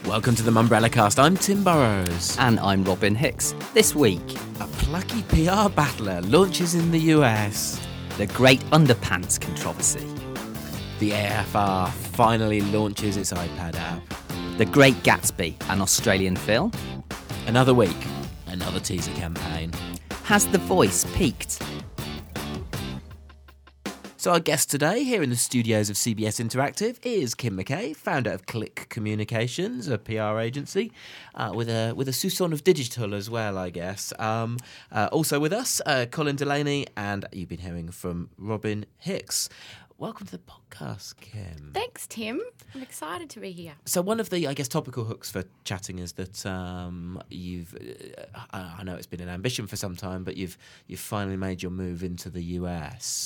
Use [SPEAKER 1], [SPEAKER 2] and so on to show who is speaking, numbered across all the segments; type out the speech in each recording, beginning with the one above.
[SPEAKER 1] Welcome to the Mumbrella Cast. I'm Tim Burrows.
[SPEAKER 2] And I'm Robin Hicks. This week,
[SPEAKER 1] a plucky PR battler launches in the US.
[SPEAKER 2] the Great Underpants controversy.
[SPEAKER 1] The AFR finally launches its iPad app.
[SPEAKER 2] The Great Gatsby, an Australian film.
[SPEAKER 1] Another week, another teaser campaign.
[SPEAKER 2] Has The Voice peaked?
[SPEAKER 1] So our guest today, here in the studios of CBS Interactive, is Kim McKay, founder of Click Communications, a PR agency, with a soupçon of digital as well, I guess. Also with us, Colin Delaney, and you've been hearing from Robin Hicks. Welcome to the podcast, Kim.
[SPEAKER 3] Thanks, Tim. I'm excited to be here.
[SPEAKER 1] So one of the, I guess, topical hooks for chatting is that you've, I know it's been an ambition for some time, but you've finally made your move into the US.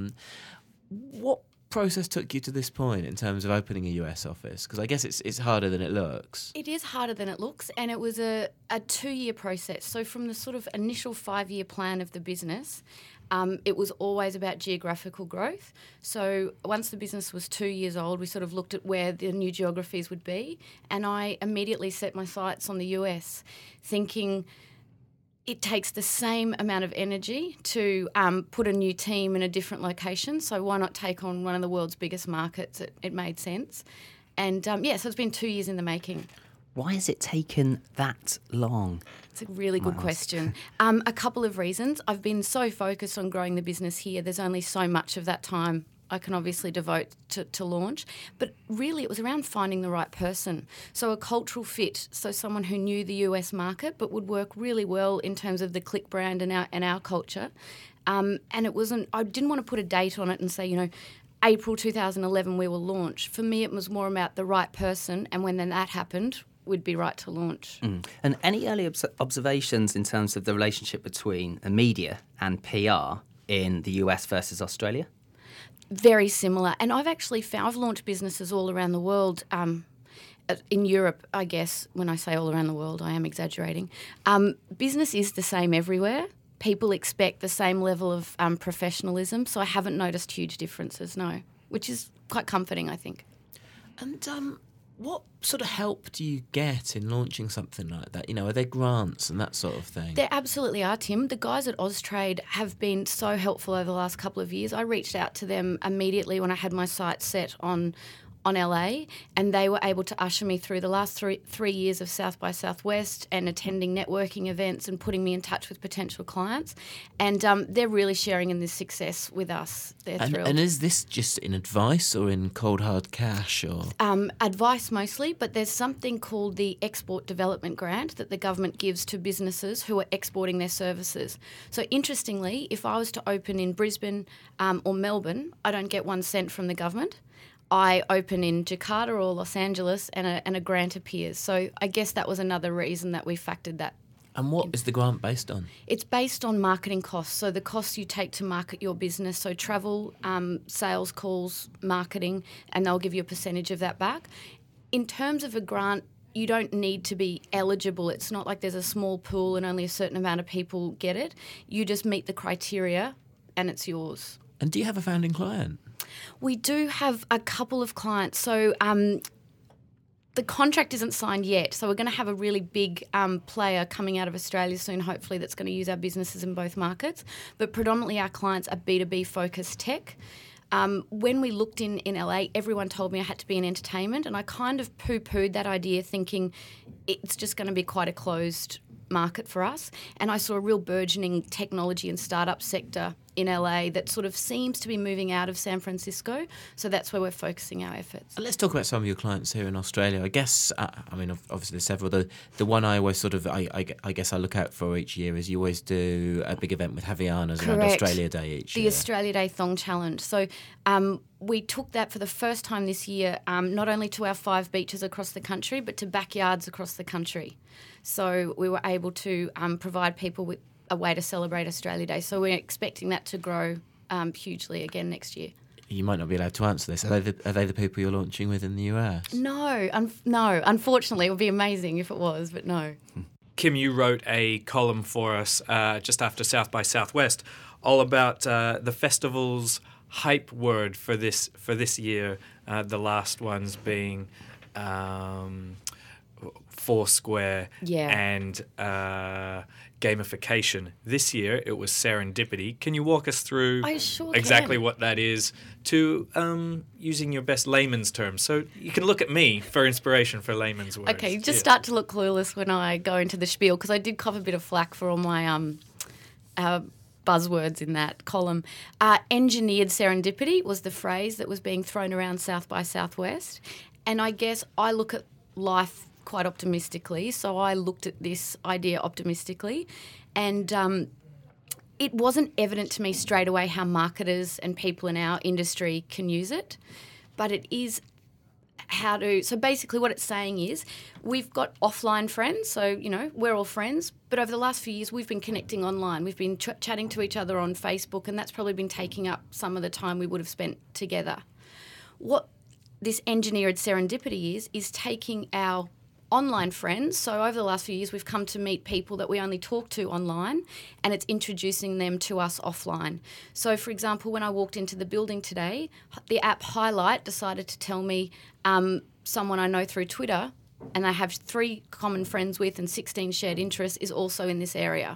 [SPEAKER 1] What process took you to this point in terms of opening a US office? Because I guess it's harder than it looks.
[SPEAKER 3] It is harder than it looks, and it was a 2-year process. So from the sort of initial 5-year plan of the business, it was always about geographical growth. So once the business was 2 years old, we sort of looked at where the new geographies would be, and I immediately set my sights on the US, thinking it takes the same amount of energy to put a new team in a different location, so why not take on one of the world's biggest markets? It made sense. And so it's been 2 years in the making.
[SPEAKER 2] Why has it taken that long?
[SPEAKER 3] It's a really good question. A couple of reasons. I've been so focused on growing the business here, there's only so much of that time I can obviously devote to launch. But really it was around finding the right person. So a cultural fit, so someone who knew the US market but would work really well in terms of the Click brand and our culture. And it wasn't, I didn't want to put a date on it and say, April 2011 we will launch. For me it was more about the right person, and when then that happened, would be right to launch.
[SPEAKER 2] And any early observations in terms of the relationship between the media and PR in the US versus Australia?
[SPEAKER 3] Very similar. And I've launched businesses all around the world. In Europe, I guess, when I say all around the world, I am exaggerating. Business is the same everywhere. People expect the same level of professionalism, so I haven't noticed huge differences, no, which is quite comforting, I think.
[SPEAKER 1] And what sort of help do you get in launching something like that? Are there grants and that sort of thing?
[SPEAKER 3] There absolutely are, Tim. The guys at Austrade have been so helpful over the last couple of years. I reached out to them immediately when I had my sights set on LA, and they were able to usher me through the last three years of South by Southwest and attending networking events and putting me in touch with potential clients. And they're really sharing in this success with us. They're thrilled.
[SPEAKER 1] And is this just in advice or in cold hard cash? Or
[SPEAKER 3] advice mostly, but there's something called the Export Development Grant that the government gives to businesses who are exporting their services. So interestingly, if I was to open in Brisbane or Melbourne, I don't get 1 cent from the government. I open in Jakarta or Los Angeles and a grant appears. So I guess that was another reason that we factored that.
[SPEAKER 1] And what is the grant based on?
[SPEAKER 3] It's based on marketing costs, so the costs you take to market your business, so travel, sales calls, marketing, and they'll give you a percentage of that back. In terms of a grant, you don't need to be eligible. It's not like there's a small pool and only a certain amount of people get it. You just meet the criteria and it's yours.
[SPEAKER 1] And do you have a founding client?
[SPEAKER 3] We do have a couple of clients. So the contract isn't signed yet. So we're going to have a really big player coming out of Australia soon, hopefully, that's going to use our businesses in both markets. But predominantly our clients are B2B-focused tech. When we looked in LA, everyone told me I had to be in entertainment, and I kind of poo-pooed that idea thinking it's just going to be quite a closed market for us. And I saw a real burgeoning technology and startup sector in LA that sort of seems to be moving out of San Francisco. So that's where we're focusing our efforts.
[SPEAKER 1] Let's talk about some of your clients here in Australia. I guess, obviously there's several. The one I always sort of, I guess I look out for each year is you always do a big event with Havaianas around Australia Day each year.
[SPEAKER 3] The Australia Day Thong Challenge. So we took that for the first time this year, not only to our 5 beaches across the country, but to backyards across the country. So we were able to provide people with a way to celebrate Australia Day. So we're expecting that to grow hugely again next year.
[SPEAKER 1] You might not be allowed to answer this. Are they the people you're launching with in the US?
[SPEAKER 3] No. Unfortunately, it would be amazing if it was, but no.
[SPEAKER 4] Kim, you wrote a column for us just after South by Southwest, all about the festival's hype word for this year. The last ones being Foursquare
[SPEAKER 3] Yeah.
[SPEAKER 4] and gamification. This year it was serendipity. Can you walk us through
[SPEAKER 3] I sure
[SPEAKER 4] exactly
[SPEAKER 3] can.
[SPEAKER 4] what that is to using your best layman's terms? So you can look at me for inspiration for layman's words.
[SPEAKER 3] Okay, just
[SPEAKER 4] Yeah.
[SPEAKER 3] start to look clueless when I go into the spiel, because I did cop a bit of flack for all my buzzwords in that column. Engineered serendipity was the phrase that was being thrown around South by Southwest. And I guess I look at life quite optimistically, so I looked at this idea optimistically. And it wasn't evident to me straight away how marketers and people in our industry can use it, but it is how to. So basically what it's saying is we've got offline friends, so, you know, we're all friends, but over the last few years we've been connecting online. We've been chatting to each other on Facebook, and that's probably been taking up some of the time we would have spent together. What this engineered serendipity is taking our online friends. So over the last few years, we've come to meet people that we only talk to online, and it's introducing them to us offline. So, for example, when I walked into the building today, the app Highlight decided to tell me someone I know through Twitter, and I have 3 common friends with and 16 shared interests, is also in this area.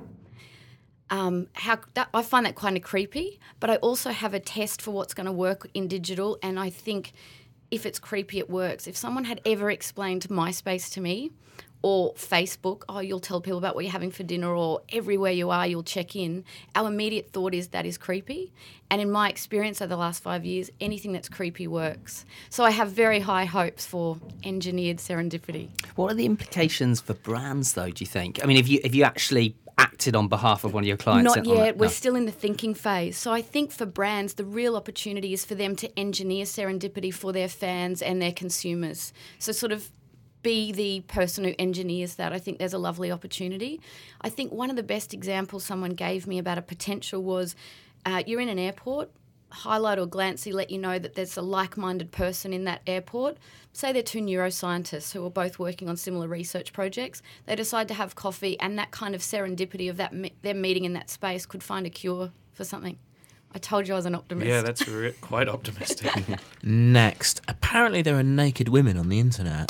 [SPEAKER 3] I find that kind of creepy, but I also have a test for what's going to work in digital, and I think if it's creepy, it works. If someone had ever explained MySpace to me, or Facebook, oh, you'll tell people about what you're having for dinner, or everywhere you are, you'll check in, our immediate thought is that is creepy. And in my experience over the last 5 years, anything that's creepy works. So I have very high hopes for engineered serendipity.
[SPEAKER 2] What are the implications for brands, though, do you think? I mean, if you actually acted on behalf of one of your clients?
[SPEAKER 3] Not yet. We're still in the thinking phase. So I think for brands, the real opportunity is for them to engineer serendipity for their fans and their consumers. So sort of be the person who engineers that. I think there's a lovely opportunity. I think one of the best examples someone gave me about a potential was you're in an airport, Highlight or Glancy let you know that there's a like-minded person in that airport. Say they're 2 neuroscientists who are both working on similar research projects. They decide to have coffee, and that kind of serendipity of them meeting in that space could find a cure for something. I told you I was an optimist.
[SPEAKER 4] Yeah, that's quite optimistic.
[SPEAKER 1] Next, apparently there are naked women on the internet.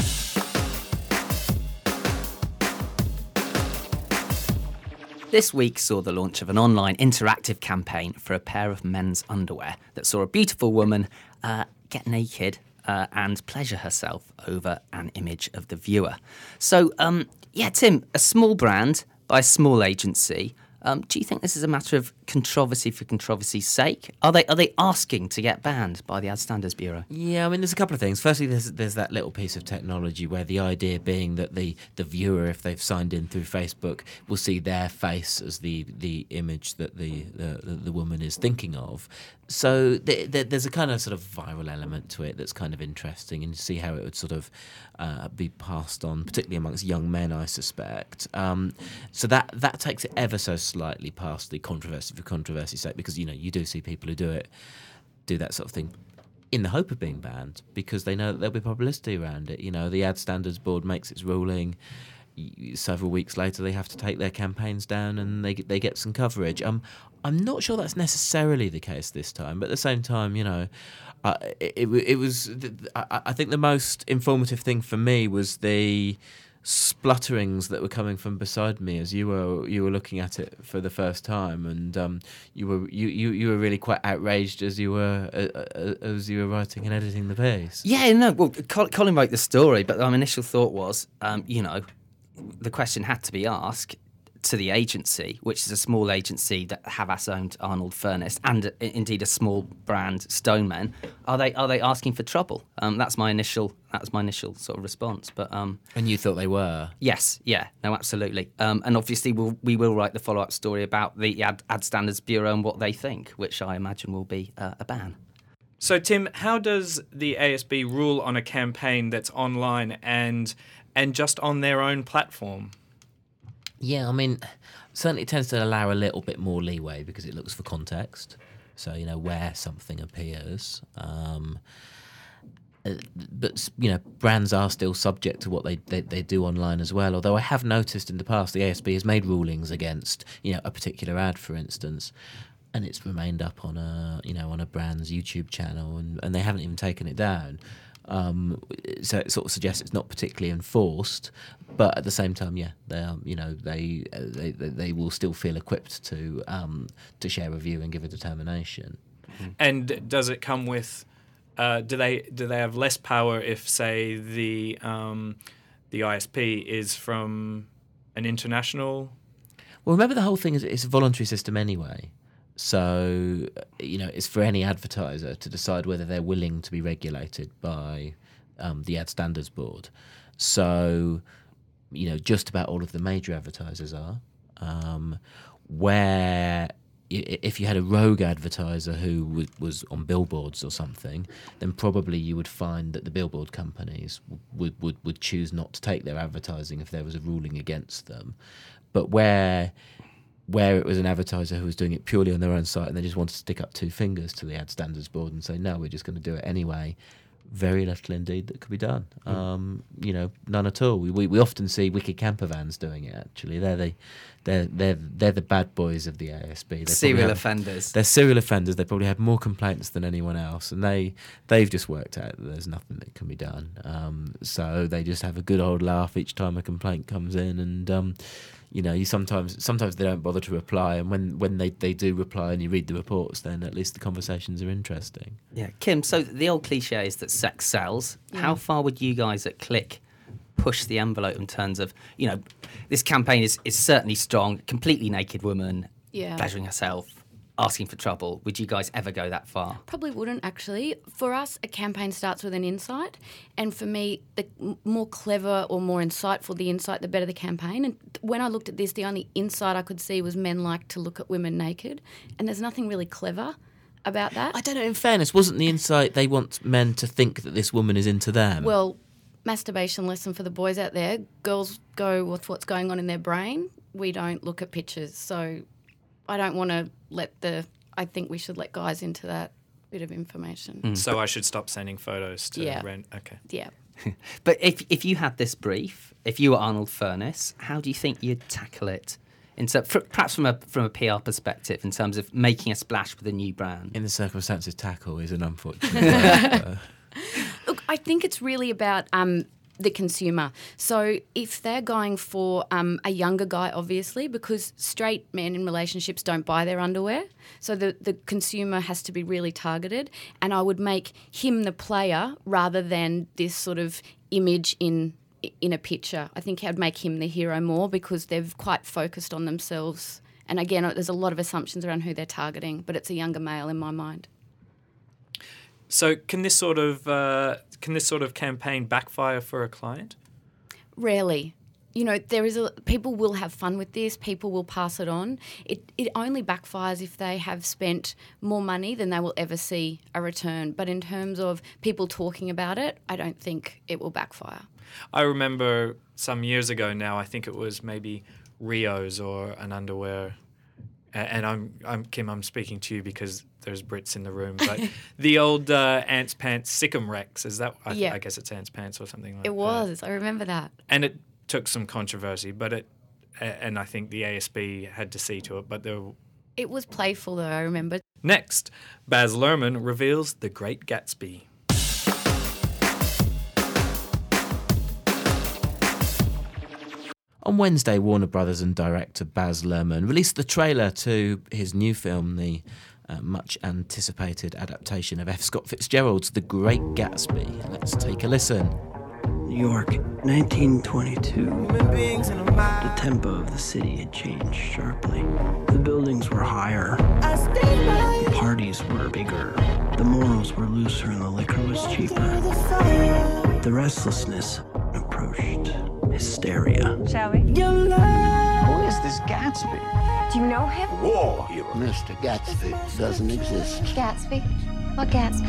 [SPEAKER 2] This week saw the launch of an online interactive campaign for a pair of men's underwear that saw a beautiful woman get naked and pleasure herself over an image of the viewer. So, Tim, a small brand by a small agency. Do you think this is a matter of controversy for controversy's sake? Are they asking to get banned by the Ad Standards Bureau?
[SPEAKER 1] Yeah, I mean, there's a couple of things. Firstly, there's that little piece of technology where the idea being that the viewer, if they've signed in through Facebook, will see their face as the image that the woman is thinking of. So there's a kind of sort of viral element to it that's kind of interesting, and you see how it would sort of be passed on, particularly amongst young men, I suspect. So that takes it ever so slightly past the controversy for controversy's sake, because you do see people who do that sort of thing in the hope of being banned because they know that there'll be publicity around it. The Ad Standards Board makes its ruling. Several weeks later, they have to take their campaigns down, and they get some coverage. I'm not sure that's necessarily the case this time, but at the same time, it was. I think the most informative thing for me was the splutterings that were coming from beside me as you were looking at it for the first time, and you were really quite outraged as you were writing and editing the piece.
[SPEAKER 2] Yeah, no. Well, Colin wrote the story, but my initial thought was, the question had to be asked to the agency, which is a small agency that Havas owned Arnold Furnace, and indeed a small brand, Stoneman. Are they asking for trouble? That was my initial sort of response. But
[SPEAKER 1] and you thought they were?
[SPEAKER 2] Yes, yeah, no, absolutely. And obviously we will write the follow-up story about the Ad Standards Bureau and what they think, which I imagine will be a ban.
[SPEAKER 4] So, Tim, how does the ASB rule on a campaign that's online and just on their own platform?
[SPEAKER 1] Yeah, I mean, certainly it tends to allow a little bit more leeway because it looks for context. So, where something appears. But, brands are still subject to what they do online as well. Although I have noticed in the past the ASB has made rulings against, a particular ad, for instance, and it's remained up on a brand's YouTube channel, and they haven't even taken it down. So it sort of suggests it's not particularly enforced, but at the same time, yeah, they are, they will still feel equipped to share a view and give a determination.
[SPEAKER 4] And does it come with? Do they have less power if, say, the ISP is from an international?
[SPEAKER 1] Well, remember the whole thing is it's a voluntary system anyway. So, it's for any advertiser to decide whether they're willing to be regulated by the Ad Standards Board. So, just about all of the major advertisers are. Where if you had a rogue advertiser who was on billboards or something, then probably you would find that the billboard companies would choose not to take their advertising if there was a ruling against them. But where it was an advertiser who was doing it purely on their own site and they just wanted to stick up two fingers to the Ad Standards Board and say, no, we're just going to do it anyway, very little indeed that could be done. None at all. We often see wicked camper vans doing it. Actually, they're the bad boys of the ASB.
[SPEAKER 2] Serial offenders.
[SPEAKER 1] They're serial offenders. They probably have more complaints than anyone else, and they've just worked out that there's nothing that can be done. So they just have a good old laugh each time a complaint comes in, and you sometimes they don't bother to reply, and when they do reply and you read the reports, then at least the conversations are interesting.
[SPEAKER 2] Yeah, Kim, so the old cliche is that sex sells.
[SPEAKER 3] Yeah.
[SPEAKER 2] How far would you guys at Click push the envelope in terms of, this campaign is certainly strong, completely naked woman,
[SPEAKER 3] Yeah.
[SPEAKER 2] pleasuring herself, asking for trouble. Would you guys ever go that far?
[SPEAKER 3] Probably wouldn't, actually. For us, a campaign starts with an insight. And for me, the more clever or more insightful the insight, the better the campaign. And when I looked at this, the only insight I could see was men like to look at women naked. And there's nothing really clever about that.
[SPEAKER 1] I don't know, in fairness, wasn't the insight they want men to think that this woman is into them?
[SPEAKER 3] Well, masturbation lesson for the boys out there. Girls go with what's going on in their brain. We don't look at pictures. So I don't want to I think we should let guys into that bit of information.
[SPEAKER 4] So I should stop sending photos to
[SPEAKER 3] Yeah.
[SPEAKER 4] rent. Okay.
[SPEAKER 3] Yeah.
[SPEAKER 2] But if you had this brief, if you were Arnold Furness, how do you think you'd tackle it? Perhaps from a PR perspective, in terms of making a splash with a new brand.
[SPEAKER 1] in the circumstances, tackle is an unfortunate word.
[SPEAKER 3] Look, I think it's really about the consumer. So if they're going for a younger guy, obviously, because straight men in relationships don't buy their underwear, so the consumer has to be really targeted, and I would make him the player rather than this sort of image in a picture. I think I'd make him the hero more because they've quite focused on themselves. And again, there's a lot of assumptions around who they're targeting, but it's a younger male in my mind.
[SPEAKER 4] So can this sort of campaign backfire for a client?
[SPEAKER 3] Rarely. People will have fun with this. People will pass it on. It only backfires if they have spent more money than they will ever see a return. But in terms of people talking about it, I don't think it will backfire.
[SPEAKER 4] I remember some years ago now, I think it was maybe Rio's or an underwear. And I'm Kim, I'm speaking to you because there's Brits in the room. But the old Ants Pants Sikkim Rex, is that?
[SPEAKER 3] Yeah.
[SPEAKER 4] I guess it's Ants Pants or something like that.
[SPEAKER 3] It was. I remember that.
[SPEAKER 4] And it took some controversy, and I think the ASB had to see to it. But
[SPEAKER 3] It was playful, though, I remember.
[SPEAKER 4] next, Baz Luhrmann reveals The Great Gatsby.
[SPEAKER 1] On Wednesday, Warner Brothers and director Baz Luhrmann released the trailer to his new film, the much-anticipated adaptation of F. Scott Fitzgerald's The Great Gatsby. Let's take a listen.
[SPEAKER 5] New York, 1922. The tempo of the city had changed sharply. The buildings were higher. The parties were bigger. The morals were looser and the liquor was cheaper. The restlessness approached hysteria.
[SPEAKER 6] Shall we?
[SPEAKER 7] Who is this Gatsby?
[SPEAKER 6] Do you know him?
[SPEAKER 7] War hero.
[SPEAKER 8] Mr. Gatsby doesn't exist.
[SPEAKER 6] Gatsby? What Gatsby?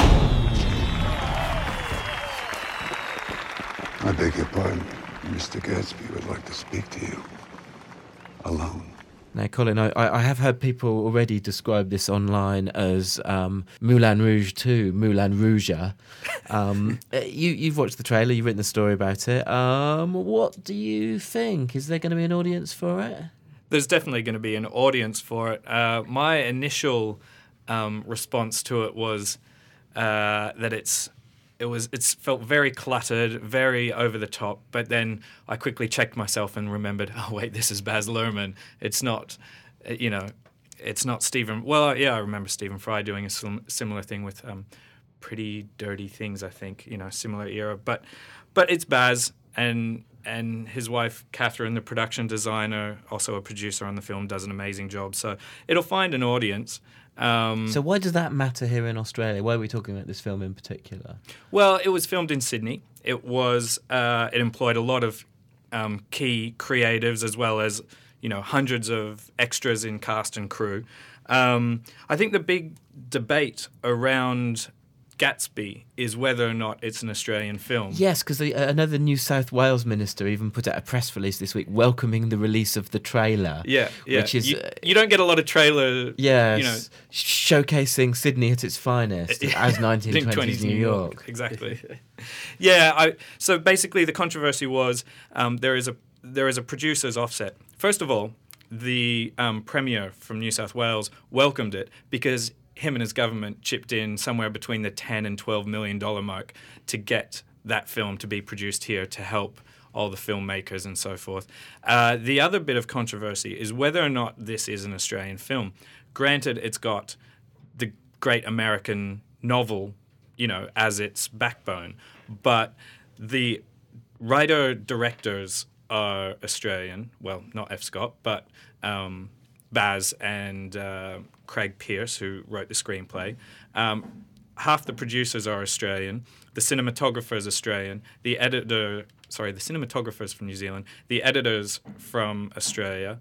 [SPEAKER 9] I beg your pardon. Mr. Gatsby would like to speak to you. Alone.
[SPEAKER 1] Now, Colin, I have heard people already describe this online as Moulin Rouge 2, Moulin Rouge. You've watched the trailer, you've written the story about it. What do you think? Is there going to be an audience for it?
[SPEAKER 4] There's definitely going to be an audience for it. My initial response to it was that it's It felt very cluttered, very over the top. But then I quickly checked myself and remembered, oh wait, this is Baz Luhrmann. It's not, it's not Stephen. Well, yeah, I remember Stephen Fry doing a similar thing with Pretty Dirty Things. I think similar era. But it's Baz and his wife Catherine, the production designer, also a producer on the film, does an amazing job. So it'll find an audience.
[SPEAKER 1] So why does that matter here in Australia? Why are we talking about this film in particular?
[SPEAKER 4] Well, it was filmed in Sydney. It employed a lot of key creatives as well as hundreds of extras in cast and crew. I think the big debate around Gatsby is whether or not it's an Australian film.
[SPEAKER 1] Yes, because another New South Wales minister even put out a press release this week welcoming the release of the trailer.
[SPEAKER 4] Yeah.
[SPEAKER 1] Which is
[SPEAKER 4] you don't get a lot of trailer.
[SPEAKER 1] Yes, showcasing Sydney at its finest as 1920s New York.
[SPEAKER 4] Exactly. So basically, the controversy was there is a producer's offset. First of all, the Premier from New South Wales welcomed it because him and his government chipped in somewhere between the $10 and $12 million mark to get that film to be produced here to help all the filmmakers and so forth. The other bit of controversy is whether or not this is an Australian film. Granted, it's got the great American novel, as its backbone, but the writer-directors are Australian. Well, not F. Scott, but Baz and Craig Pearce, who wrote the screenplay. Half the producers are Australian. The cinematographer is Australian. The cinematographer's from New Zealand. The editor's from Australia.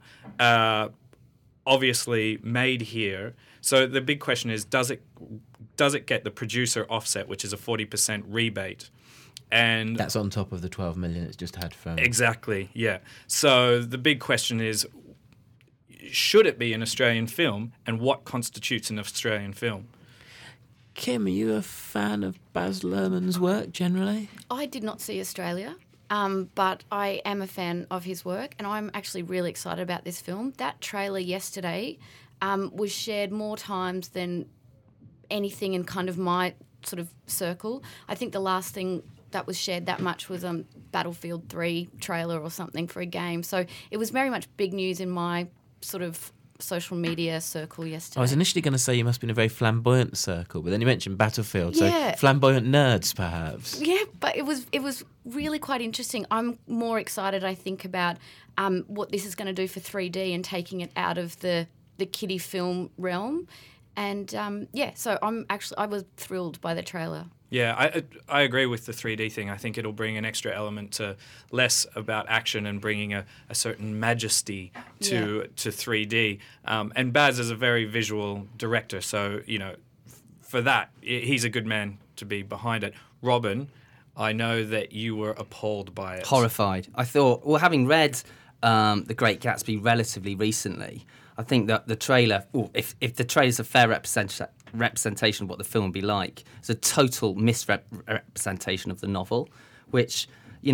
[SPEAKER 4] Obviously made here. So the big question is, does it get the producer offset, which is a 40% rebate? And
[SPEAKER 1] that's on top of the 12 million it's just had from...
[SPEAKER 4] Exactly, yeah. So the big question is, should it be an Australian film, and what constitutes an Australian film?
[SPEAKER 1] Kim, are you a fan of Baz Luhrmann's work generally?
[SPEAKER 3] I did not see Australia, but I am a fan of his work, and I'm actually really excited about this film. That trailer yesterday was shared more times than anything in kind of my sort of circle. I think the last thing that was shared that much was Battlefield 3 trailer or something for a game. So it was very much big news in my sort of social media circle yesterday.
[SPEAKER 1] I was initially going to say you must be in a very flamboyant circle, but then you mentioned Battlefield,
[SPEAKER 3] yeah.
[SPEAKER 1] So flamboyant nerds, perhaps.
[SPEAKER 3] Yeah, but it was really quite interesting. I'm more excited, I think, about what this is going to do for 3D and taking it out of the kiddie film realm. And so I was thrilled by the trailer.
[SPEAKER 4] Yeah, I agree with the 3D thing. I think it'll bring an extra element to less about action and bringing a certain majesty to 3D. And Baz is a very visual director, so, for that, he's a good man to be behind it. Robin, I know that you were appalled by it.
[SPEAKER 2] Horrified. I thought, well, having read The Great Gatsby relatively recently, I think that the trailer, if the trailer's a fair representation of what the film would be like, it's a total misrepresentation of the novel, which,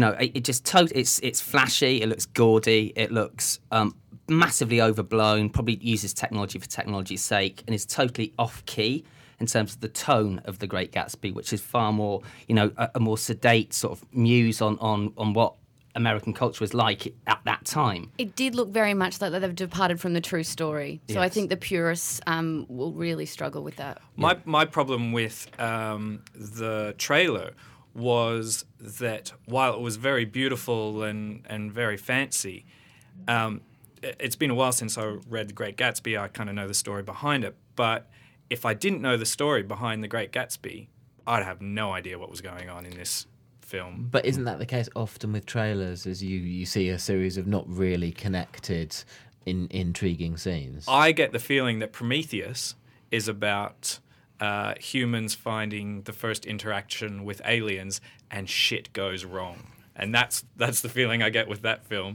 [SPEAKER 2] it's flashy, it looks gaudy, it looks massively overblown, probably uses technology for technology's sake, and is totally off-key in terms of the tone of The Great Gatsby, which is far more, a more sedate sort of muse on what American culture was like at that time.
[SPEAKER 3] It did look very much like they've departed from the true story. So yes. I think the purists will really struggle with that.
[SPEAKER 4] My problem with the trailer was that while it was very beautiful and very fancy, it's been a while since I read The Great Gatsby. I kind of know the story behind it. But if I didn't know the story behind The Great Gatsby, I'd have no idea what was going on in this film.
[SPEAKER 1] But isn't that the case often with trailers, as you see a series of not really connected intriguing scenes?
[SPEAKER 4] I get the feeling that Prometheus is about humans finding the first interaction with aliens and shit goes wrong. And that's the feeling I get with that film.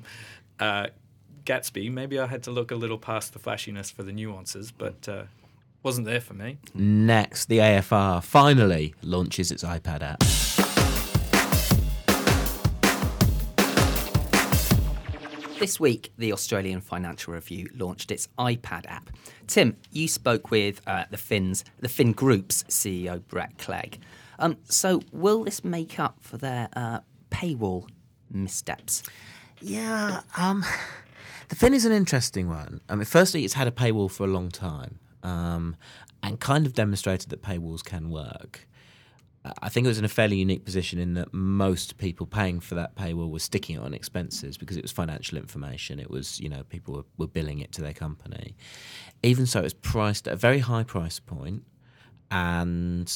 [SPEAKER 4] Gatsby, maybe I had to look a little past the flashiness for the nuances, but wasn't there for me.
[SPEAKER 1] Next, the AFR finally launches its iPad app.
[SPEAKER 2] This week, the Australian Financial Review launched its iPad app. Tim, you spoke with the Fin Group's CEO, Brett Clegg. So will this make up for their paywall missteps?
[SPEAKER 1] Yeah, the Fin is an interesting one. I mean, firstly, it's had a paywall for a long time and kind of demonstrated that paywalls can work. I think it was in a fairly unique position in that most people paying for that paywall were sticking it on expenses because it was financial information. It was, people were billing it to their company. Even so, it was priced at a very high price point, and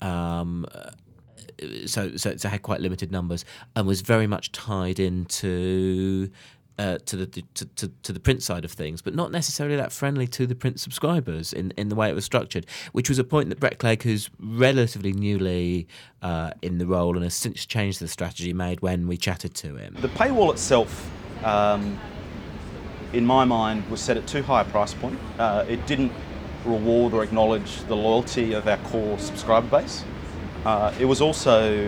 [SPEAKER 1] so it had quite limited numbers and was very much tied into to the print side of things, but not necessarily that friendly to the print subscribers in the way it was structured, which was a point that Brett Clegg, who's relatively newly in the role and has since changed the strategy, made when we chatted to him.
[SPEAKER 10] The paywall itself, in my mind, was set at too high a price point. It didn't reward or acknowledge the loyalty of our core subscriber base. It was also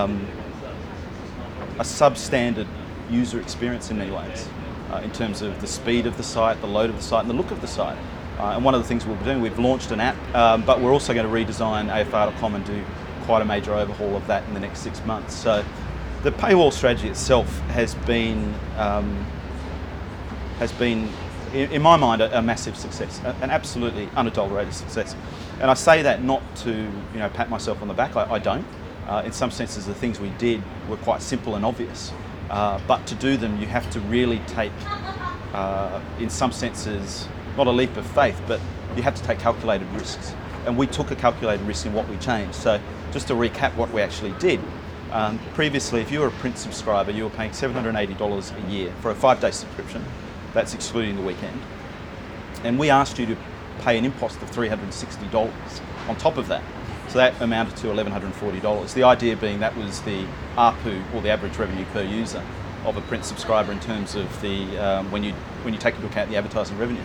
[SPEAKER 10] a substandard user experience in many ways, in terms of the speed of the site, the load of the site, and the look of the site. And one of the things we'll be doing, we've launched an app, but we're also going to redesign AFR.com and do quite a major overhaul of that in the next 6 months. So the paywall strategy itself has been in my mind, a massive success, an absolutely unadulterated success. And I say that not to pat myself on the back. I don't. In some senses, the things we did were quite simple and obvious. But to do them, you have to really take, in some senses, not a leap of faith, but you have to take calculated risks. And we took a calculated risk in what we changed. So just to recap what we actually did, previously, if you were a print subscriber, you were paying $780 a year for a 5-day subscription. That's excluding the weekend. And we asked you to pay an impost of $360 on top of that. So that amounted to $1,140. The idea being that was the ARPU, or the average revenue per user, of a print subscriber in terms of the when you take into account the advertising revenue.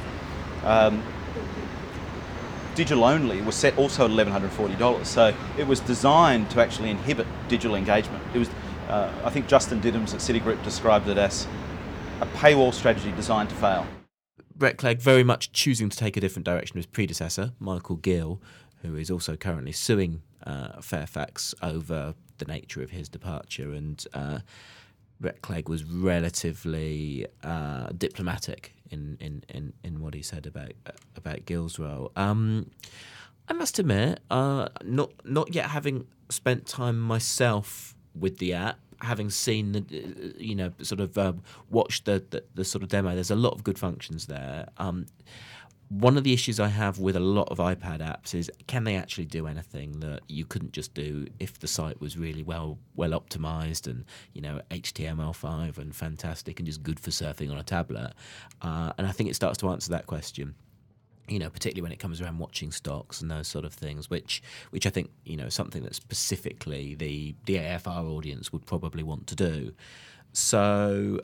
[SPEAKER 10] Digital only was set also at $1,140. So it was designed to actually inhibit digital engagement. It was, I think Justin Diddams at Citigroup described it as a paywall strategy designed to fail.
[SPEAKER 1] Brett Clegg very much choosing to take a different direction to his predecessor, Michael Gill, who is also currently suing Fairfax over the nature of his departure. And Brett Clegg was relatively diplomatic in what he said about Gill's role. I must admit, not yet having spent time myself with the app, having seen the watched the sort of demo, there's a lot of good functions there. One of the issues I have with a lot of iPad apps is, can they actually do anything that you couldn't just do if the site was really well optimized and HTML5 and fantastic and just good for surfing on a tablet? And I think it starts to answer that question. Particularly when it comes around watching stocks and those sort of things, which I think is something that specifically the AFR audience would probably want to do. So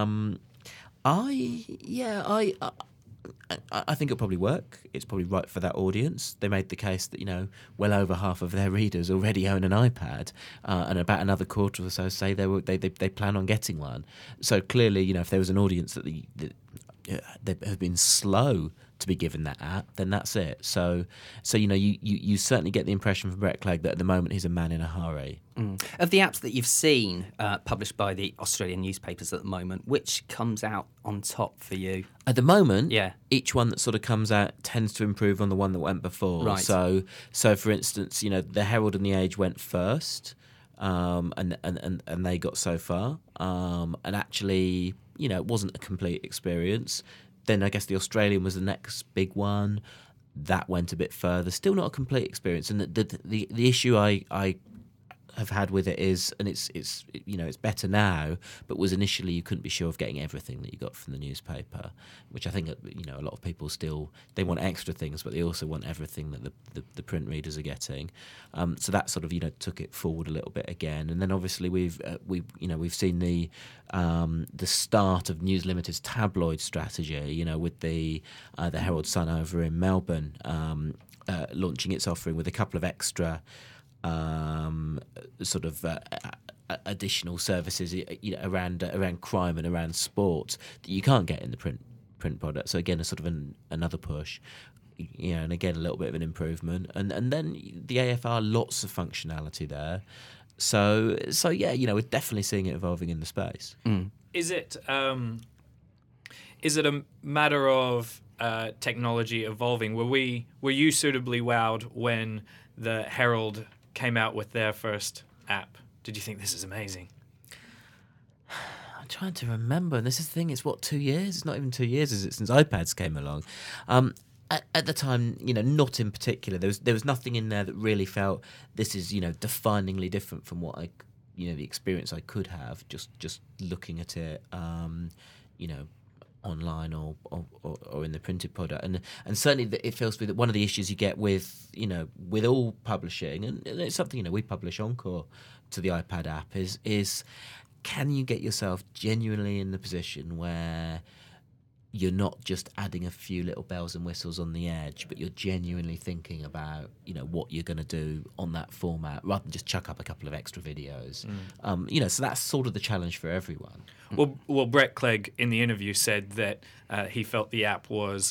[SPEAKER 1] I think it'll probably work. It's probably right for that audience. They made the case that well over half of their readers already own an iPad, and about another quarter or so say they plan on getting one. So clearly, if there was an audience that they have been slow to be given that app, then that's it. So you certainly get the impression from Brett Clegg that at the moment he's a man in a hurry.
[SPEAKER 2] Of the apps that you've seen published by the Australian newspapers at the moment, which comes out on top for you?
[SPEAKER 1] At the moment,
[SPEAKER 2] yeah,
[SPEAKER 1] each one that sort of comes out tends to improve on the one that went before.
[SPEAKER 2] Right.
[SPEAKER 1] So for instance, the Herald and the Age went first, and they got so far, and actually, it wasn't a complete experience. Then I guess the Australian was the next big one. That went a bit further. Still not a complete experience. And the issue I have had with it is, and it's better now, but was initially you couldn't be sure of getting everything that you got from the newspaper, which I think a lot of people still, they want extra things, but they also want everything that the print readers are getting. So that sort of took it forward a little bit again. And then obviously we've seen the start of News Limited's tabloid strategy, with the Herald Sun over in Melbourne launching its offering with a couple of extra additional services, around crime and around sport that you can't get in the print product. So again, a sort of another push. And again, a little bit of an improvement, and then the AFR, lots of functionality there. So yeah, we're definitely seeing it evolving in the space.
[SPEAKER 4] Is it a matter of technology evolving? Were you suitably wowed when the Herald came out with their first app? Did you think this is amazing?
[SPEAKER 1] I'm trying to remember, and this is the thing. It's 2 years? It's not even 2 years, is it, since iPads came along? At the time, not in particular. There was nothing in there that really felt this is, definingly different from what the experience I could have just looking at it, online or in the printed product. And certainly it feels to me that one of the issues you get with all publishing, and it's something we publish Encore to the iPad app, is can you get yourself genuinely in the position where you're not just adding a few little bells and whistles on the edge, but you're genuinely thinking about, what you're going to do on that format, rather than just chuck up a couple of extra videos. So that's sort of the challenge for everyone.
[SPEAKER 4] Well, Brett Clegg in the interview said that he felt the app was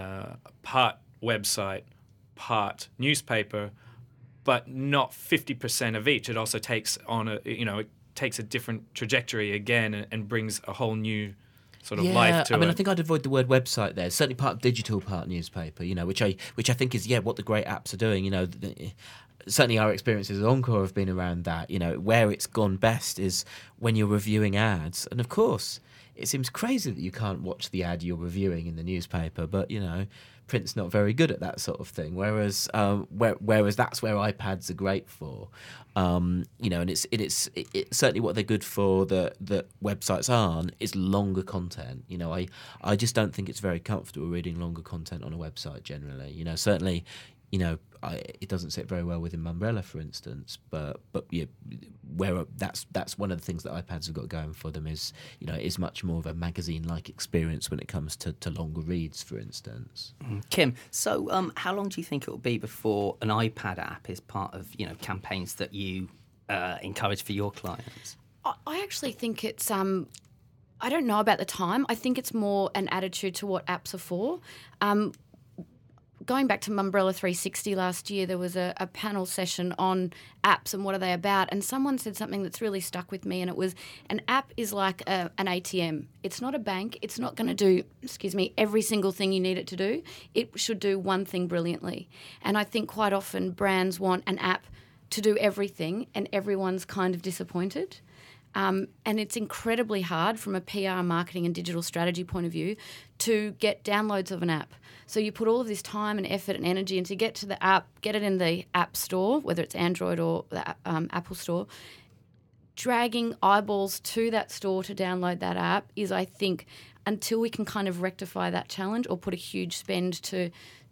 [SPEAKER 4] part website, part newspaper, but not 50% of each. It also takes on it takes a different trajectory again and brings a whole new sort of life to it.
[SPEAKER 1] I think I'd avoid the word website there. Certainly part digital, part newspaper, which I think is, what the great apps are doing. Certainly our experiences at Encore have been around that. Where it's gone best is when you're reviewing ads. And of course, it seems crazy that you can't watch the ad you're reviewing in the newspaper, but, print's not very good at that sort of thing. Whereas that's where iPads are great for. And it's certainly what they're good for that websites aren't is longer content. I just don't think it's very comfortable reading longer content on a website generally. Certainly, it doesn't sit very well within Mumbrella, for instance. But where that's one of the things that iPads have got going for them is is much more of a magazine-like experience when it comes to longer reads, for instance.
[SPEAKER 2] Kim, so how long do you think it will be before an iPad app is part of campaigns that you encourage for your clients?
[SPEAKER 3] I actually think it's I don't know about the time. I think it's more an attitude to what apps are for. Going back to Mumbrella 360 last year, there was a panel session on apps and what are they about, and someone said something that's really stuck with me, and it was an app is like an ATM. It's not a bank. It's not going to do, every single thing you need it to do. It should do one thing brilliantly. And I think quite often brands want an app to do everything, and everyone's kind of disappointed. And it's incredibly hard from a PR, marketing and digital strategy point of view to get downloads of an app. So you put all of this time and effort and energy into get to the app, get it in the App Store, whether it's Android or the Apple Store. Dragging eyeballs to that store to download that app is, I think, until we can kind of rectify that challenge or put a huge spend to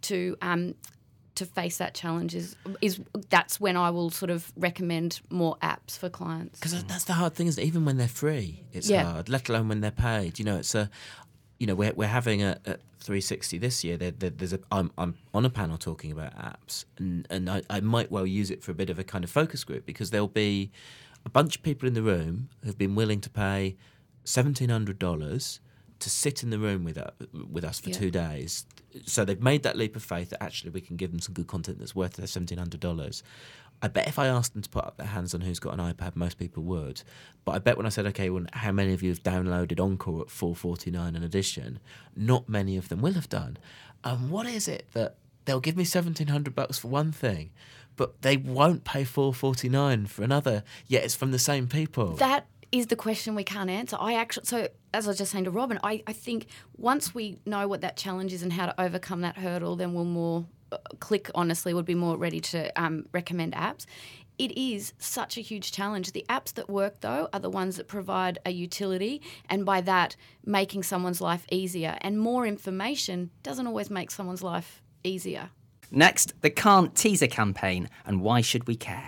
[SPEAKER 3] face that challenge that's when I will sort of recommend more apps for clients.
[SPEAKER 1] Because that's the hard thing, is that even when they're free, it's hard, let alone when they're paid. It's a, we're having a 360 this year. I'm on a panel talking about apps, and I might well use it for a bit of a kind of focus group, because there'll be a bunch of people in the room who've been willing to pay $1,700 to sit in the room with us for 2 days. So they've made that leap of faith that actually we can give them some good content that's worth their $1,700. I bet if I asked them to put up their hands on who's got an iPad, most people would. But I bet when I said, okay, well, how many of you have downloaded Encore at $4.49 an edition? Not many of them will have done. And what is it that they'll give me $1,700 for one thing, but they won't pay $4.49 for another, yet it's from the same people?
[SPEAKER 3] That is the question we can't answer. So as I was just saying to Robin, I think once we know what that challenge is and how to overcome that hurdle, then we'll more would be more ready to recommend apps. It is such a huge challenge. The apps that work, though, are the ones that provide a utility, and by that, making someone's life easier. And more information doesn't always make someone's life easier.
[SPEAKER 2] Next, the Can't Teaser campaign, and why should we care?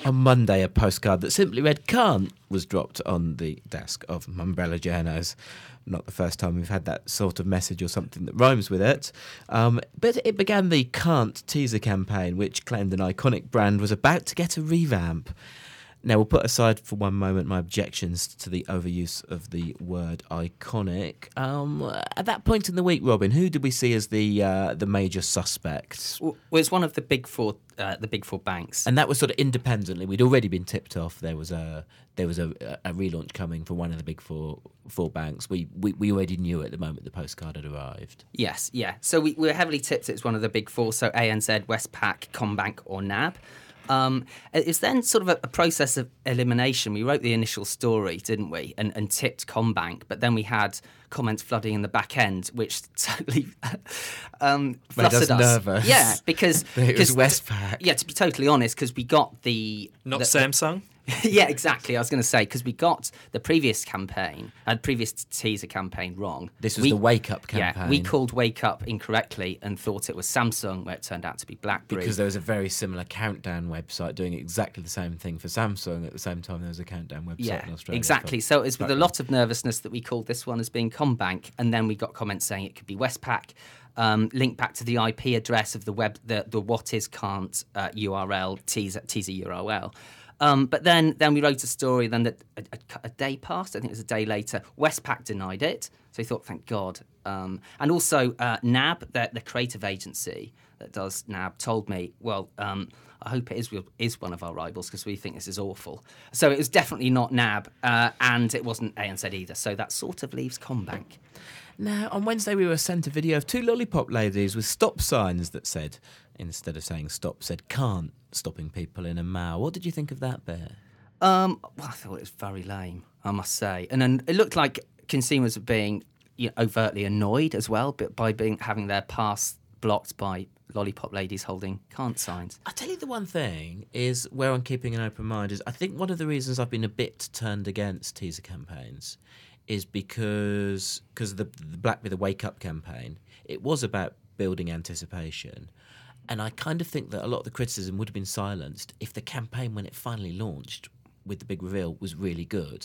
[SPEAKER 1] On Monday, a postcard that simply read "can't" was dropped on the desk of Umbrella Journos. Not the first time we've had that sort of message or something that rhymes with it. But it began the "Can't" teaser campaign, which claimed an iconic brand was about to get a revamp. Now, we'll put aside for one moment my objections to the overuse of the word iconic. At that point in the week, Robin, who did we see as the major suspects?
[SPEAKER 2] Well, it's one of the big four banks.
[SPEAKER 1] And that was sort of independently. We'd already been tipped off there was a relaunch coming for one of the big four banks. We already knew at the moment the postcard had arrived.
[SPEAKER 2] Yes, yeah. So we were heavily tipped it's one of the big four, so ANZ, Westpac, CommBank or NAB. It's then sort of a process of elimination. We wrote the initial story, didn't we, and tipped CommBank, but then we had comments flooding in the back end, which totally flustered us.
[SPEAKER 1] Nervous.
[SPEAKER 2] Yeah, because
[SPEAKER 1] it was Westpac.
[SPEAKER 2] Yeah, to be totally honest, because we got the
[SPEAKER 4] Samsung.
[SPEAKER 2] Yeah, exactly. I was going to say, because we got the previous teaser campaign wrong.
[SPEAKER 1] This was the Wake Up campaign.
[SPEAKER 2] Yeah, we called Wake Up incorrectly and thought it was Samsung, where it turned out to be BlackBerry.
[SPEAKER 1] Because there was a very similar Countdown website doing exactly the same thing for Samsung. At the same time, there was a Countdown website in Australia.
[SPEAKER 2] Exactly. So it was with a lot of nervousness that we called this one as being CommBank, and then we got comments saying it could be Westpac. Linked back to the IP address of the web, the what is can't URL, teaser URL. But then we wrote a story. Then that a day passed. I think it was a day later. Westpac denied it. So we thought, thank God. And also NAB, the creative agency that does NAB, told me, well, I hope it is one of our rivals because we think this is awful. So it was definitely not NAB, and it wasn't ANZ either. So that sort of leaves CommBank.
[SPEAKER 1] Now, on Wednesday, we were sent a video of two lollipop ladies with stop signs that said, instead of saying stop, said can't, stopping people in a mall. What did you think of that, Bear?
[SPEAKER 2] Well, I thought it was very lame, I must say. And then it looked like consumers were being overtly annoyed as well by having their paths blocked by lollipop ladies holding can't signs.
[SPEAKER 1] I'll tell you the one thing is where I'm keeping an open mind is I think one of the reasons I've been a bit turned against teaser campaigns is because the BlackBerry the Wake Up campaign, it was about building anticipation. And I kind of think that a lot of the criticism would have been silenced if the campaign, when it finally launched with the big reveal, was really good.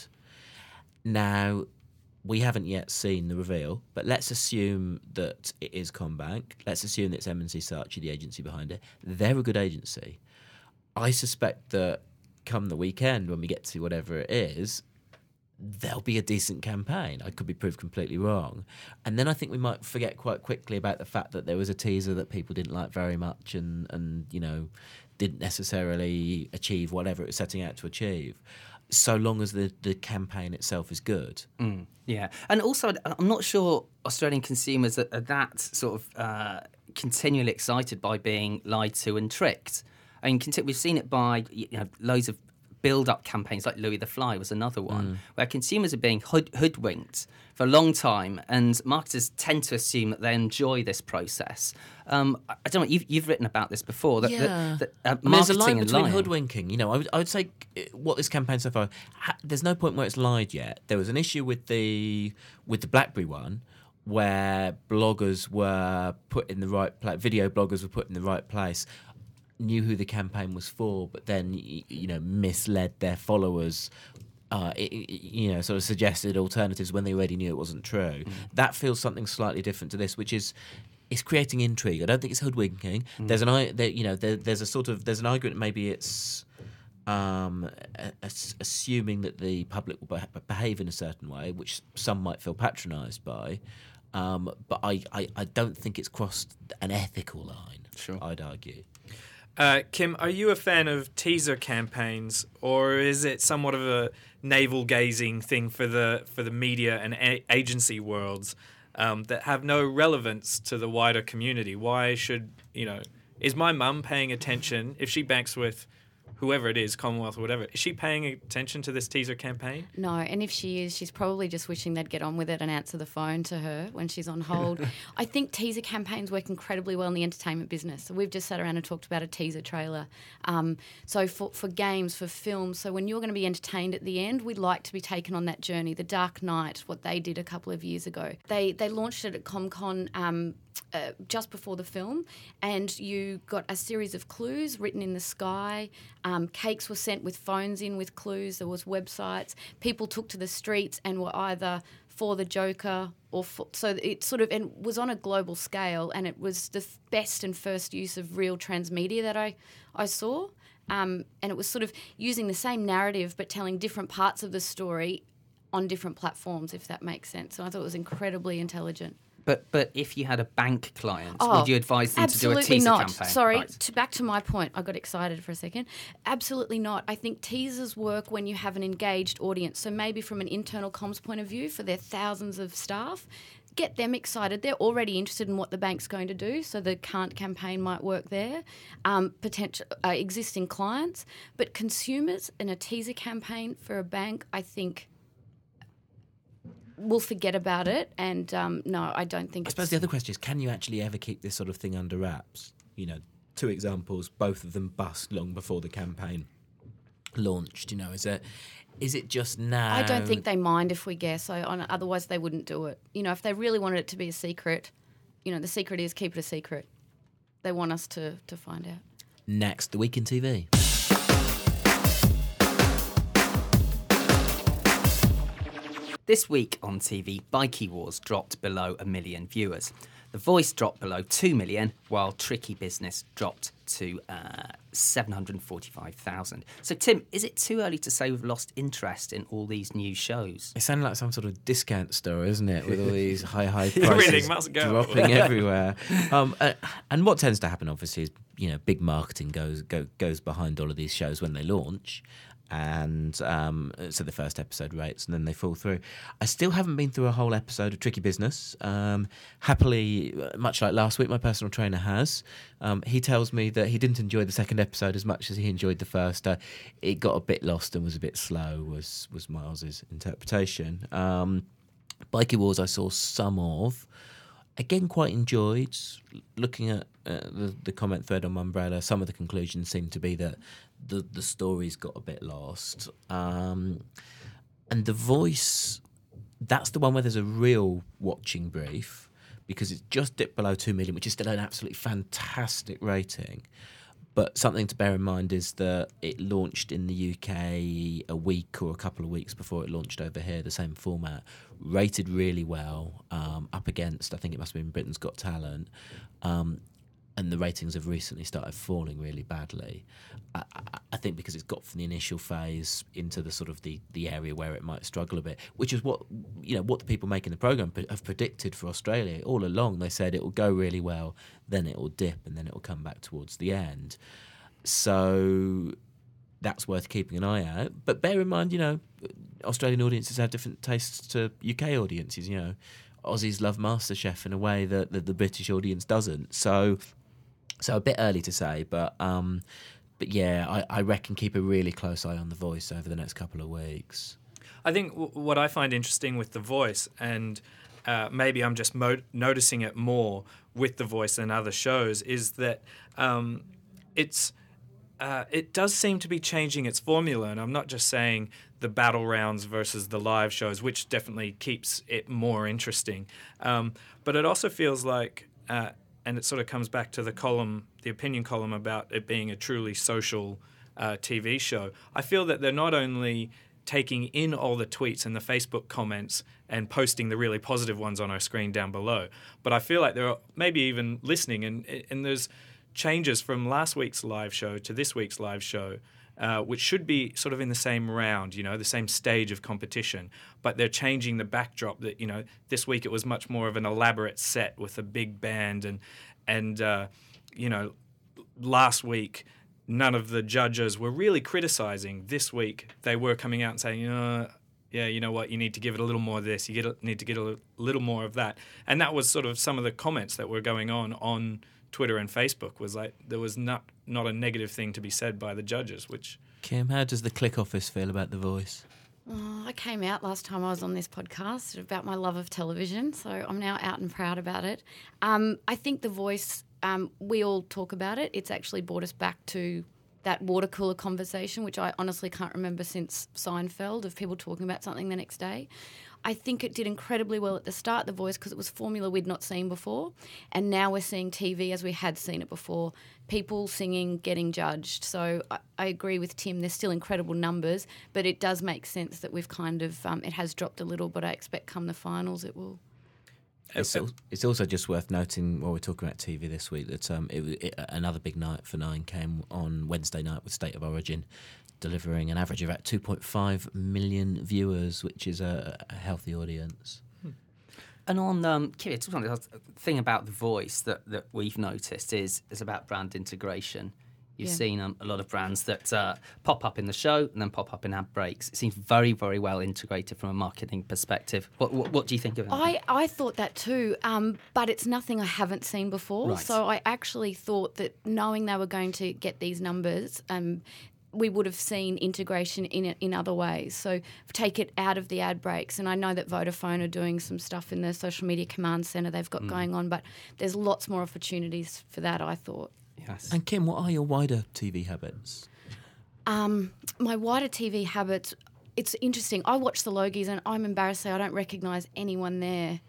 [SPEAKER 1] Now, we haven't yet seen the reveal, but let's assume that it is CommBank. Let's assume that it's M&C Saatchi, the agency behind it. They're a good agency. I suspect that come the weekend, when we get to whatever it is, there'll be a decent campaign. I could be proved completely wrong. And then I think we might forget quite quickly about the fact that there was a teaser that people didn't like very much and didn't necessarily achieve whatever it was setting out to achieve, so long as the campaign itself is good.
[SPEAKER 2] Yeah. And also, I'm not sure Australian consumers are that sort of continually excited by being lied to and tricked. I mean, we've seen it by loads of build-up campaigns, like Louis the Fly was another one, where consumers are being hoodwinked for a long time, and marketers tend to assume that they enjoy this process. I don't know, you've written about this before. That
[SPEAKER 1] there's a line between hoodwinking. I would say what this campaign so far, there's no point where it's lied yet. There was an issue with the BlackBerry one, where bloggers were put in the right place, video bloggers were put in the right place, knew who the campaign was for, but then misled their followers. Sort of suggested alternatives when they already knew it wasn't true. That feels something slightly different to this, which is it's creating intrigue. I don't think it's hoodwinking. There's an argument. Maybe it's assuming that the public will behave in a certain way, which some might feel patronised by. But I don't think it's crossed an ethical line.
[SPEAKER 2] Sure,
[SPEAKER 1] I'd argue.
[SPEAKER 4] Kim, are you a fan of teaser campaigns, or is it somewhat of a navel-gazing thing for the media and agency worlds that have no relevance to the wider community? Why should, is my mum paying attention if she banks with whoever it is, Commonwealth or whatever, is she paying attention to this teaser campaign?
[SPEAKER 3] No, and if she is, she's probably just wishing they'd get on with it and answer the phone to her when she's on hold. I think teaser campaigns work incredibly well in the entertainment business. So we've just sat around and talked about a teaser trailer. So for games, for films, so when you're going to be entertained at the end, we'd like to be taken on that journey. The Dark Knight, what they did a couple of years ago. They launched it at ComCon just before the film, and you got a series of clues written in the sky. Cakes were sent with phones in with clues. There was websites. People took to the streets and were either for the Joker or so it sort of and was on a global scale, and it was the best and first use of real transmedia that I saw. And it was sort of using the same narrative but telling different parts of the story on different platforms, if that makes sense. So I thought it was incredibly intelligent.
[SPEAKER 2] But if you had a bank client, would you advise them to do a teaser
[SPEAKER 3] absolutely not.
[SPEAKER 2] campaign?
[SPEAKER 3] Sorry,
[SPEAKER 2] Right.
[SPEAKER 3] back to my point. I got excited for a second. Absolutely not. I think teasers work when you have an engaged audience. So maybe from an internal comms point of view for their thousands of staff, get them excited. They're already interested in what the bank's going to do, so the Can't campaign might work there. Potential existing clients. But consumers in a teaser campaign for a bank, I think, we'll forget about it, and no, I don't think.
[SPEAKER 1] I suppose the other question is, can you actually ever keep this sort of thing under wraps? You know, 2 examples, both of them bust long before the campaign launched. You know, is it just now?
[SPEAKER 3] I don't think they mind if we guess. Otherwise, they wouldn't do it. You know, if they really wanted it to be a secret, you know, the secret is keep it a secret. They want us to find out.
[SPEAKER 1] Next, the week in TV.
[SPEAKER 2] This week on TV, Bikey Wars dropped below 1 million viewers. The Voice dropped below 2 million, while Tricky Business dropped to 745,000. So, Tim, is it too early to say we've lost interest in all these new shows?
[SPEAKER 1] It sounded like some sort of discount store, isn't it? With all these high prices
[SPEAKER 4] Everything must go.
[SPEAKER 1] dropping everywhere. And what tends to happen, obviously, is big marketing goes behind all of these shows when they launch. And so the first episode rates, and then they fall through. I still haven't been through a whole episode of Tricky Business. Happily, much like last week, my personal trainer has. He tells me that he didn't enjoy the second episode as much as he enjoyed the first. It got a bit lost and was a bit slow, was Miles's interpretation. Bikey Wars I saw some of. Again, quite enjoyed. Looking at the comment thread on Umbrella, some of the conclusions seem to be that the story's got a bit lost. And The Voice, that's the one where there's a real watching brief, because it's just dipped below 2 million, which is still an absolutely fantastic rating. But something to bear in mind is that it launched in the UK a week or a couple of weeks before it launched over here, the same format, rated really well, up against, I think it must have been Britain's Got Talent, and the ratings have recently started falling really badly. I think because it's got from the initial phase into the sort of the area where it might struggle a bit, which is what the people making the programme have predicted for Australia all along. They said it will go really well, then it will dip, and then it will come back towards the end. So that's worth keeping an eye out. But bear in mind, Australian audiences have different tastes to UK audiences. Aussies love MasterChef in a way that the British audience doesn't. So a bit early to say, but yeah, I reckon keep a really close eye on The Voice over the next couple of weeks.
[SPEAKER 4] I think what I find interesting with The Voice, and maybe I'm just noticing it more with The Voice than other shows, is that it does seem to be changing its formula, and I'm not just saying the battle rounds versus the live shows, which definitely keeps it more interesting, but it also feels like, and it sort of comes back to the opinion column about it being a truly social TV show. I feel that they're not only taking in all the tweets and the Facebook comments and posting the really positive ones on our screen down below, but I feel like they're maybe even listening, and there's changes from last week's live show to this week's live show, which should be sort of in the same round, the same stage of competition. But they're changing the backdrop that, this week it was much more of an elaborate set with a big band. And last week, none of the judges were really criticizing. This week, they were coming out and saying, yeah, you know what, you need to give it a little more of this, need to get a little more of that. And that was sort of some of the comments that were going on Twitter and Facebook, was like there was not a negative thing to be said by the judges. Which,
[SPEAKER 1] Kim, how does the Click office feel about The Voice?
[SPEAKER 3] I came out last time I was on this podcast about my love of television, so I'm now out and proud about it. I think The Voice, we all talk about it. It's actually brought us back to that water cooler conversation, which I honestly can't remember since Seinfeld, of people talking about something the next day. I think it did incredibly well at the start, The Voice, because it was formula we'd not seen before. And now we're seeing TV as we had seen it before. People singing, getting judged. So I agree with Tim. There's still incredible numbers, but it does make sense that we've kind of, it has dropped a little, but I expect come the finals it will.
[SPEAKER 1] It's also just worth noting while we're talking about TV this week that another big night for Nine came on Wednesday night with State of Origin, delivering an average of about 2.5 million viewers, which is a healthy audience.
[SPEAKER 2] And on Kiri, the thing about The Voice that we've noticed is about brand integration. You've seen a lot of brands that pop up in the show and then pop up in ad breaks. It seems very, very well integrated from a marketing perspective. What do you think of it?
[SPEAKER 3] I thought that too, but it's nothing I haven't seen before.
[SPEAKER 2] Right.
[SPEAKER 3] So I actually thought that knowing they were going to get these numbers, we would have seen integration in other ways. So take it out of the ad breaks. And I know that Vodafone are doing some stuff in the social media command centre they've got going on, but there's lots more opportunities for that, I thought.
[SPEAKER 2] Yes.
[SPEAKER 1] And Kim, what are your wider TV habits?
[SPEAKER 3] My wider TV habits, it's interesting. I watch the Logies and I'm embarrassed to say I don't recognise anyone there.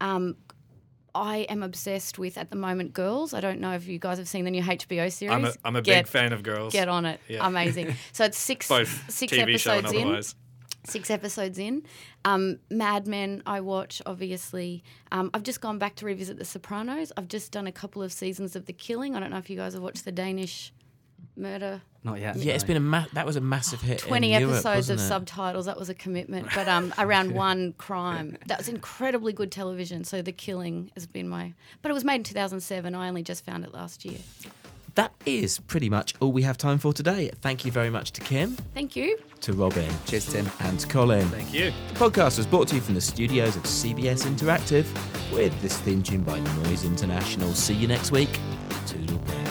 [SPEAKER 3] I am obsessed with, at the moment, Girls. I don't know if you guys have seen the new HBO series.
[SPEAKER 4] I'm a big fan of Girls.
[SPEAKER 3] Get on it.
[SPEAKER 4] Yeah.
[SPEAKER 3] Amazing. So it's six
[SPEAKER 4] TV
[SPEAKER 3] episodes
[SPEAKER 4] show and
[SPEAKER 3] in.
[SPEAKER 4] otherwise.
[SPEAKER 3] 6 episodes in. Mad Men I watch, obviously. I've just gone back to revisit The Sopranos. I've just done a couple of seasons of The Killing. I don't know if you guys have watched the Danish murder.
[SPEAKER 2] Not yet.
[SPEAKER 1] Yeah, it's been that was a massive hit.
[SPEAKER 3] 20
[SPEAKER 1] in Europe,
[SPEAKER 3] episodes of
[SPEAKER 1] wasn't it?
[SPEAKER 3] subtitles. That was a commitment. But around one crime. That was incredibly good television. So The Killing has been But it was made in 2007. I only just found it last year.
[SPEAKER 1] That is pretty much all we have time for today. Thank you very much to Kim,
[SPEAKER 3] Thank you.
[SPEAKER 1] to Robin,
[SPEAKER 2] Cheers, Tim.
[SPEAKER 1] and to Colin.
[SPEAKER 4] Thank you.
[SPEAKER 1] The podcast was brought to you from the studios of CBS Interactive with this theme tune by Noise International. See you next week. Toodle pip.